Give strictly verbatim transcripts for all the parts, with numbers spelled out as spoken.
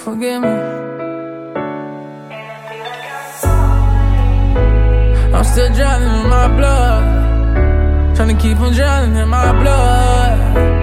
forgive me. I'm still drowning in my blood, trying to keep from drowning in my blood.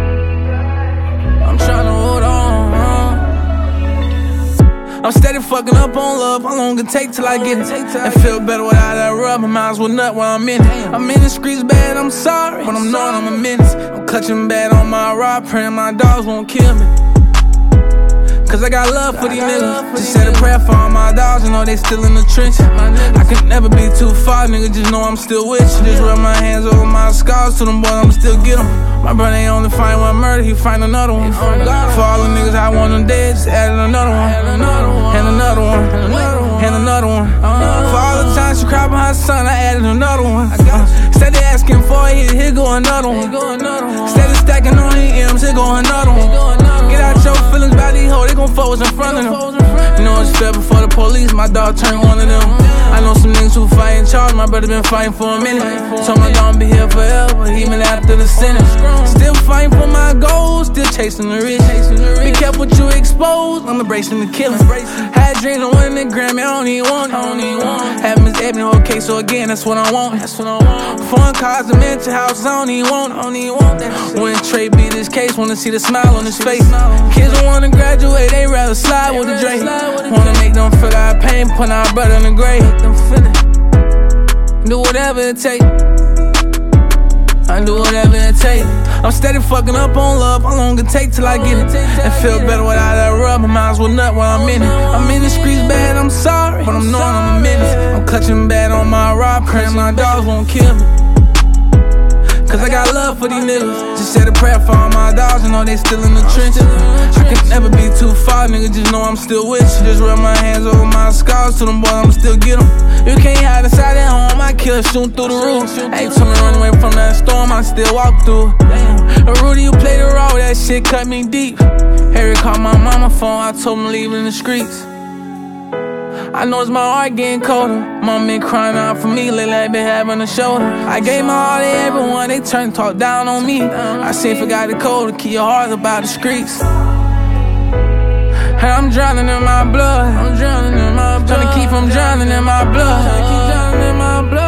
I'm trying to hold on, huh? I'm steady fucking up on love. How long it take till I get it? And feel better without that rub. I might as well nut while I'm in it. I'm in the streets bad, I'm sorry, but I'm knowing I'm a menace. I'm clutching bad on my rod, praying my dogs won't kill me. Cause I got love for these niggas. Just said a prayer for all my dogs, you know they still in the trenches. I could never be too far, nigga, just know I'm still with you. Just rub my hands over my scars to them boys, I'ma still get them. My brother ain't only find one murder, he find another one. For all the niggas I want them dead, just added another one. And another one, and another one. For all the times she cried behind her son, I added another one. Steady asking for it, here go another one. Steady stacking on his M's, here go another one. Get out your feelings about these hoes, they gon' fuck what's in front of them. You know it's fair before the police, my dog turned one of them. I know some niggas who fight in charge, my brother been fighting for a minute. Told my dog I'ma be here forever, even after the sentence. Still fighting for my goals, still chasing the rich. Be careful what you expose, I'm embracing the killing. Had dreams of winning the Grammy, I don't even want it. Had Miss Ebony, okay, so again, that's what I want. Foreign cars and mansion houses, I don't even want it. When Trey beat his case, wanna see the smile on his face. Kids don't wanna graduate, they rather slide with the Drake. Wanna make them feel like pain, put our brother in the grave. Do whatever it take, I do whatever it take. I'm steady fucking up on love, how long it take till I get it? And feel better without that rub, I might as well nut while I'm in it. I'm in the streets bad, I'm sorry, but I'm knowing I'm a menace. I'm clutching bad on my rod, praying my dogs won't kill me. Cause I got love for these niggas. Just said a prayer for all my dogs, you know they still in the trenches. I could never be too far, nigga, just know I'm still with you. Just rub my hands over my scars to them boys, I'ma still get them. You can't hide inside at home, I kill shooting through the roof. Hey, told me run away from that storm, I still walk through. But Rudy, you played the role, that shit cut me deep. Harry called my mama phone, I told him leave in the streets. I know it's my heart getting colder. Mom been crying out for me, lately I been having a shoulder. I gave my heart to everyone, they turned talk down on me. I say forgot the code to keep your heart about the streets. And I'm drowning in my blood, I'm drowning in my blood. Trying to keep from drowning in my blood, trying to keep drowning in my blood.